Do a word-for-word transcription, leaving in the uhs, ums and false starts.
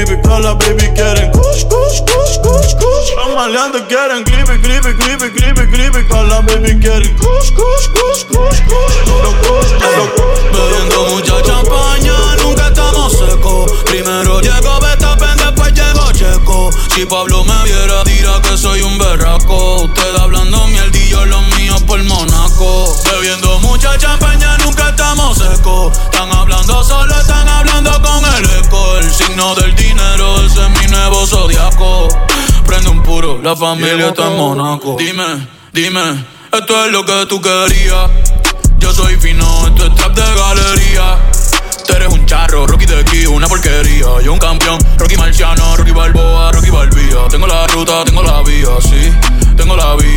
creepy, con la baby quieren kush, kush, kush, kush, kush. Los maleantes quieren creepy, creepy, creepy, creepy, creepy, con la baby quieren kush, kush, kush, kush, kush. Puro kush, puro kush. Bebiendo mucha champaña, nunca estamos secos. Primero llegó Verstappen, después llegó Checo. Si Pablo me viera, dirá que soy un berraco. Usted hablando mierdillo, los míos por Monaco. Bebiendo mucha champaña, nunca estamos secos. Están hablando solo, están hablando con el eco. El signo del dinero, ese es mi nuevo zodiaco. Prende un puro, la familia está en Monaco. Dime, dime, esto es lo que tú querías. Yo soy fino, esto es trap de galería. Tú eres un charro, Rocky de aquí, una porquería. Yo un campeón, Rocky Marciano, Rocky Balboa, Rocky Balbía. Tengo la ruta, tengo la vía, sí.